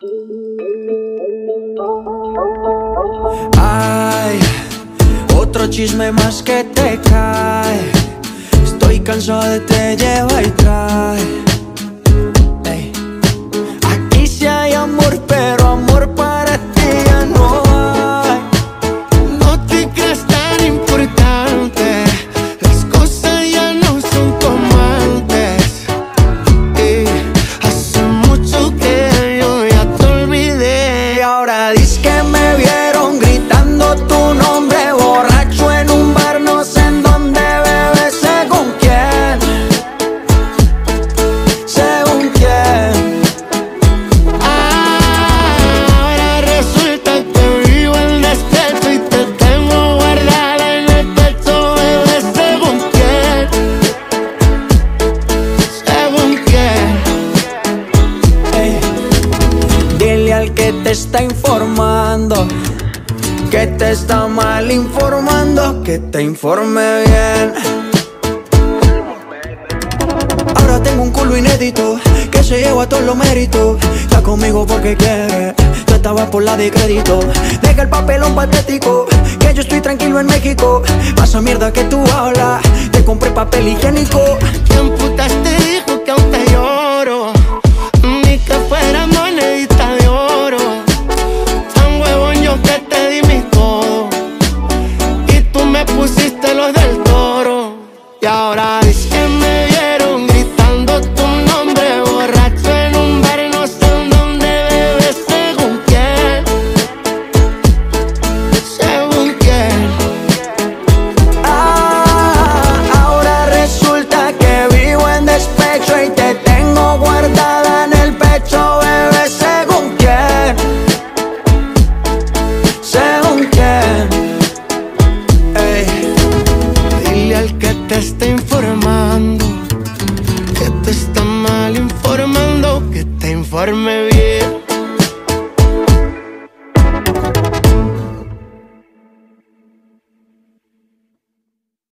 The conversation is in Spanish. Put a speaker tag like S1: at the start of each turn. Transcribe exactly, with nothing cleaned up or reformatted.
S1: Ay, otro chisme más que te cae. Estoy cansado de te lleva y trae. Ey. Aquí sí hay amor, pero amor para ti ya no hay.
S2: No te creas tan importante, las cosas ya no son como antes. Y hace mucho que yo ya te olvidé.
S1: Y ahora dices que me vieron gritando tu nombre borracho en un bar, no sé en dónde, bebé, según quién. Según quién.
S2: Ahora resulta que vivo en despecho y te tengo guardada en el pecho, bebé, según quién. Según quién.
S1: Ey. Dile al que te está informando que te está mal informando, que te informe bien. Ahora tengo un culo inédito que se lleva todos los méritos. Está conmigo porque quiere, tú estabas por la de crédito. Deja el papelón patético, que yo estoy tranquilo en México. Pasa mierda que tú hablas, te compré papel higiénico.
S2: ¿Quién putas te dijo que aún te lloro? Ni que fuera monedita de oro. Tan huevón yo que te di mi todo y tú me pusiste los del Toro. Y ahora dices que me vieron gritando tu nombre borracho en un bar, no sé en dónde, bebé, según quién. Según quién.
S1: Ah, ahora resulta que vivo en despecho y te tengo guardada en el pecho, bebé, según quién. Según quién. Ey.
S2: Dile al que te está informando que te está mal informando, que te informe bien.